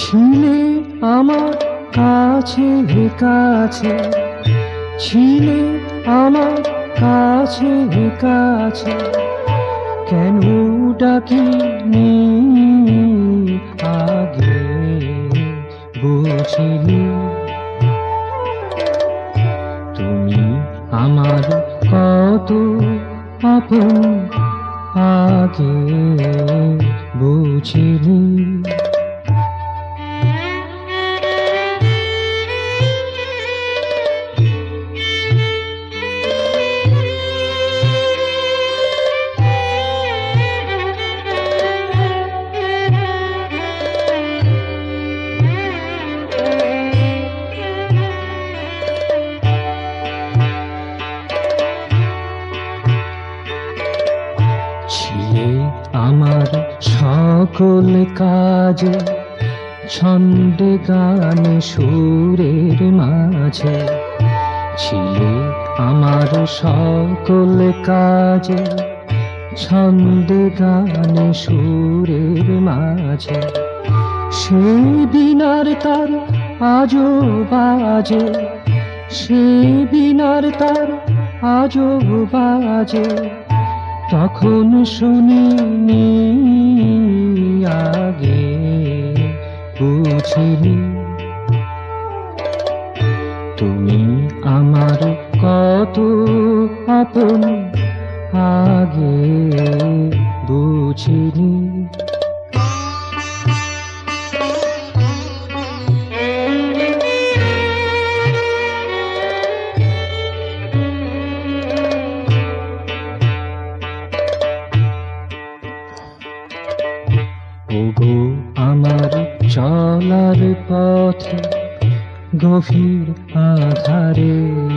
ছিলে আমার কাছে কাছে, ছিলে আমার কাছে কাছে, কেন ডাকিনি আগে বুঝিনি। তুমি আমার কত আপন আগে বুঝিনি। ছিলে আমার সকল কাজে, ছন্দে গানে সুরের মাঝে। ছিলে আমার সকল কাজে, ছন্দে গানে সুরের মাঝে। সে দিনার তার আজও বাজে, সে দিনার তার আজও বাজে, তখন শুনিনি আগে বুঝিনি। তুমি আমার কত আপন আগে বুঝিনি। ওগো আমার চলার পথে গভীর আধারে,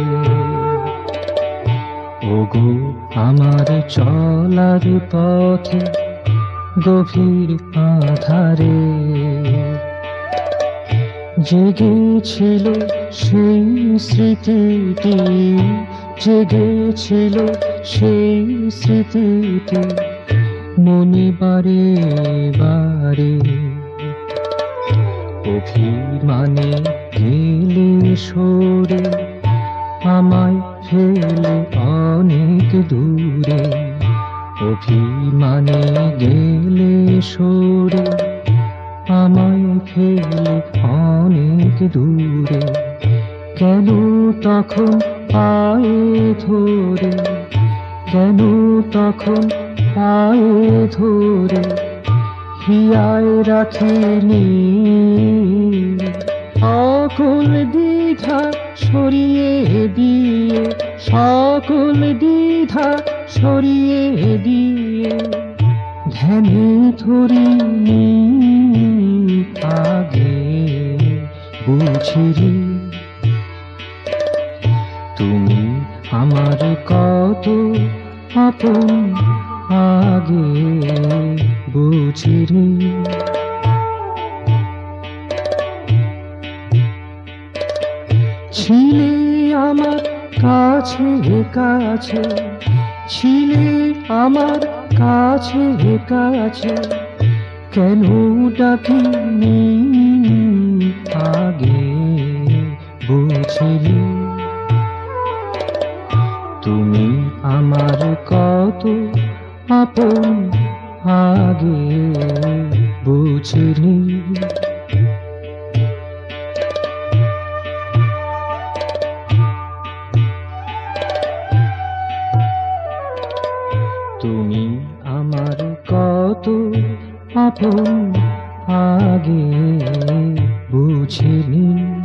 ওগো আমার চলার পথে গভীর আধারে। জেগেছিল সেই স্মৃতিটি, জেগেছিল সেই স্মৃতিটি, মনে বারে বারে। অভিমানে গেলে সরে, আমায় ফেলে অনেক দূরে। অভিমানে গেলে সরে, আমায় ফেলে অনেক দূরে। কেন তখন পায়ে ধরে, কেন তখন পায়ে ধরে হিয়ায় রাখিনি। সকল দ্বিধা সরিয়ে দিয়ে, সকল দ্বিধা সরিয়ে দিয়ে, ধ্যানে ধরিনি আগে বুঝিনি। তুমি আমার কত আপন আগে বুঝিনি। ছিলে আমার কাছে কাছে, ছিলে আমার কাছে কাছে, কেন ডাকিনি আগে বুঝিনি। তুমি আমার কত আপন আগে বুঝিনি। তুমি আমার কত আপন আগে বুঝিনি।